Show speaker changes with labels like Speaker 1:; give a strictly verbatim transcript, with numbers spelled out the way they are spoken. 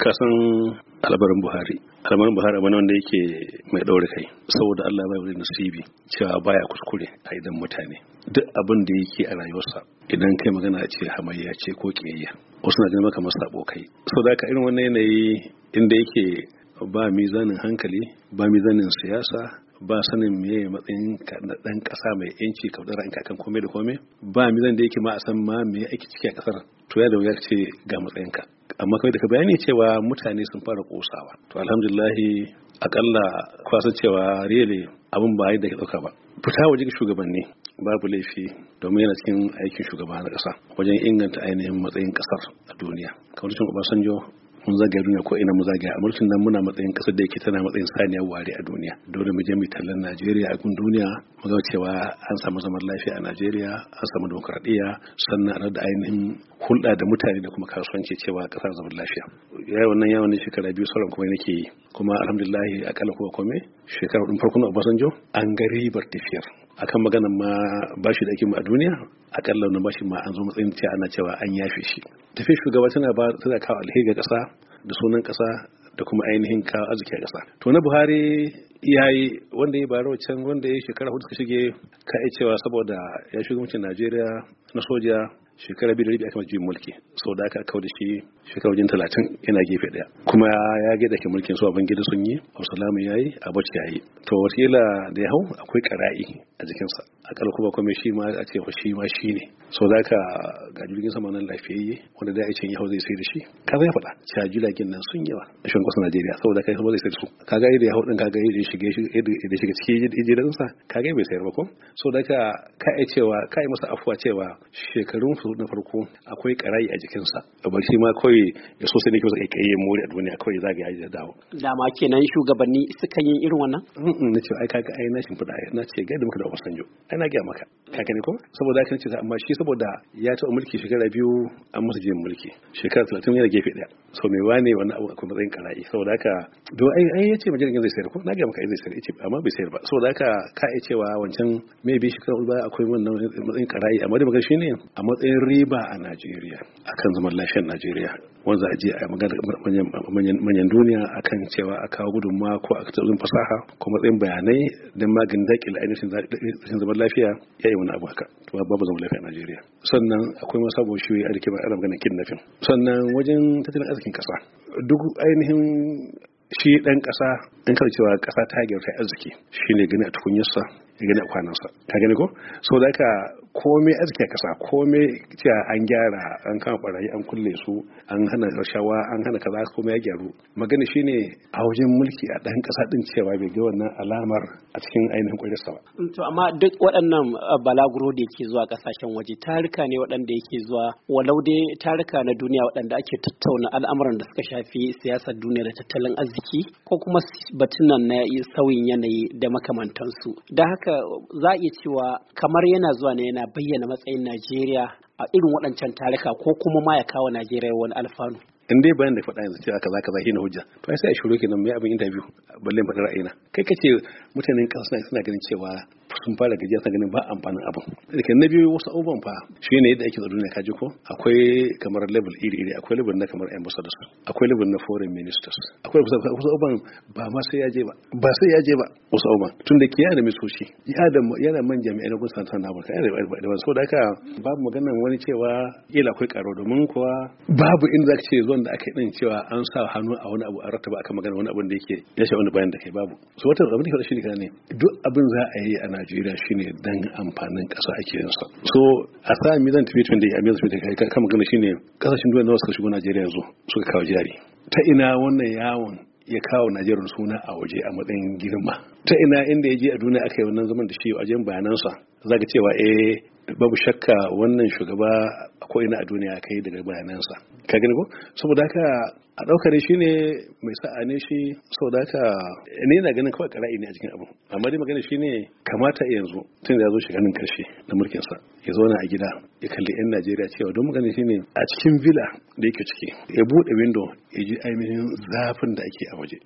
Speaker 1: kasan albarin Buhari albarin Buhari abin wanda yake mai ɗaure kai saboda Allah bai wani nasibi cewa baya kuskure a idan mutane duk abin da yake a rayuwarsa idan kai magana ce hamayya ce ko kiyayya wasu na ganin maka masa sabo kai saboda haka irin wannan yanayi inda yake ba mizanin hankali ba mizanin siyasa ba sanin meye matsayin na dan kasa mai yanci ka dara in ka kan komai da komai ba mizan da yake ma a san ma me yake ciki a kasar to ya da wuya ce ga matsayinka amma kai da ka bayani cewa mutane sun fara kosawa to alhamdulillah akalla kwasa cewa really abun ba yadda ka dauka ba fita waje ga shugabanni babu laifi domin yana cikin aikin shugaba na kasa wajen inganta ainihin matsayin kasar a duniya kamar cikin Obasanjo mun zagaya duniya ko ina mun zagaya a mulkin nan muna matsayin kasar da yake tana matsayin saniyar ware a duniya dole mu je mu tallan Najeriya a gun duniya mu ga cewa an samu zaman lafiya a Najeriya an samu demokradiyya sannan da ainihin hulɗa da mutane da kuma kasuwanci cewa kasar zaman lafiya yayi wannan yawon ne shekara biyu sauran kuma nake yi kuma alhamdulillah akalla kuma kome shekara din farko na Obasanjo an ga ribar tafiyar akan maganar ma bashi da ake mu a duniya akalla wannan bashi ma an zo matsayin cewa ana cewa an yafe shi tafiyar shugaba tana ba tana kawo alheri ga kasa da sunan kasa da kuma ainihin kawo arziki a kasa to na Buhari yayi wanda ya baro can wanda ya shekara hudu suka shige ka iya cewa saboda ya shugabancin Najeriya na soja shekara biyu da rabi aka mace mulki sau da aka kawo da shi shekara wajen talatin yana gefe daya kuma ya gaida ke mulkin su a bangida sun yi Abdulsalam ya yi Abacha ya yi to wataƙila da ya hau akwai ƙara'i a jikinsa akalla kuma kuma shi ma a ce shi ma shi ne sau da aka ga jirgin sama nan lafiyayye wanda da ya ce ya hau zai sai da shi ka zai faɗa cewa jiragen nan sun yawa a shan ƙasar Najeriya saboda kai kuma zai sai da su kaga yadda ya hau ɗin kaga yadda ya shiga yadda shiga cikin jiransa kaga bai sayar ba ko sau da aka ka iya cewa ka yi masa afuwa cewa shekarun na farko akwai karayi a jikinsa ba shi ma kawai ya so sai ne kai kai mori a duniya kawai zagaya ya dawo
Speaker 2: dama kenan shugabanni suka yin irin wannan
Speaker 1: na ce ai kaga ai na shimfida na ce ga da muka da Obasanjo ai na ga maka kaka ne ko saboda haka ce amma shi saboda ya taɓa mulki shekara biyu an masa jin mulki shekara talatin yana gefe daya so me wane wannan abu akwai matsayin karayi saboda haka do ai ai yace majalisar zai sayar ko na ga maka ai zai sayar yace amma bai sayar ba saboda haka ka ai cewa wancan maybe shekara ba akwai wannan matsayin karayi amma da magana shine a matsayin riba a Najeriya akan zaman lafiyar Najeriya wanda a je a magana manyan duniya akan cewa a kawo gudunmawa ko a tattalin fasaha ko matsayin bayanai don magani daƙile ainihin zaman lafiya ya yi wani abu haka to babu zaman lafiya a Najeriya sannan akwai masu abubuwan shi a rike ana magana kidnapping sannan wajen tattalin arzikin ƙasa duk ainihin shi ɗan ƙasa in kawai cewa ƙasa ta gyarta arziki shi ne gani a tukunyarsa ya gani a kwanansa ka gani ko so da haka komai arziki a ƙasa komai cewa an gyara an kama barayi an kulle su an hana rashawa an hana kaza komai ya gyaru magana shine a wajen mulki a ɗan ƙasa ɗin cewa bai ga wannan alamar a cikin ainihin ƙwararsa ba.
Speaker 2: To amma duk waɗannan balaguro da yake zuwa ƙasashen waje tarika ne waɗanda yake zuwa walau dai tarika na duniya waɗanda ake tattauna al'amuran da suka shafi siyasar duniya da tattalin arziki ko kuma batunan na sauyin yanayi da makamantansu da haka za a iya cewa kamar yana zuwa ne yana bayyana matsayin Najeriya a irin waɗancan tarika ko kuma ma ya kawo Najeriya wani alfanu.
Speaker 1: In dai bayan da faɗa yanzu cewa kaza kaza shine hujja to ai sai a shiru kenan mai abin interview balle faɗa ra'ayina kai kace mutanen ƙasa suna ganin cewa sun fara gajiya suna ganin ba amfanin abin da na biyu wasu abubuwan fa shine yadda ake duniya kaji ko akwai kamar level iri iri akwai level na kamar ambassadors akwai level na foreign ministers akwai wasu abubuwan ba ma sai ya je ba ba sai ya je ba wasu abubuwan tun da kiyaye da misoshi ya da yana man jami'ai na gusa ta na barka da ba saboda haka babu maganar wani cewa kila akwai karo domin kuwa babu inda zaka ce zuwan da aka yi din cewa an sa hannu a wani abu a rattaba aka magana wani abin da yake ya sha wani bayan da kai babu so wata abin da ke shi ne kana ne duk abin za a yi a Najeriya shine dan amfanin kasa ake yin sa so a sa mizan tafi tun da amizan tafi kai kan magana shine kasashen duniya nawa suka shigo Najeriya yanzu suka kawo jari ta ina wannan yawon ya kawo Najeriya suna a waje a matsayin girma ta ina inda ya je a duniya aka yi wannan zaman da shi a wajen bayanansa zaka cewa eh babu shakka wannan shugaba ko ina a duniya kai daga bayanansa ka gani ko saboda haka a daukar shi ne mai sa'a ne shi saboda haka ne na ganin kawai kara'i ne a cikin abu amma dai magana shine kamata yanzu tun da ya zo shiganin karshe na mulkin sa ya zauna a gida ya kalli yan Najeriya cewa don magana shine a cikin villa da yake ciki ya bude window ya ji ainihin zafin da ake a waje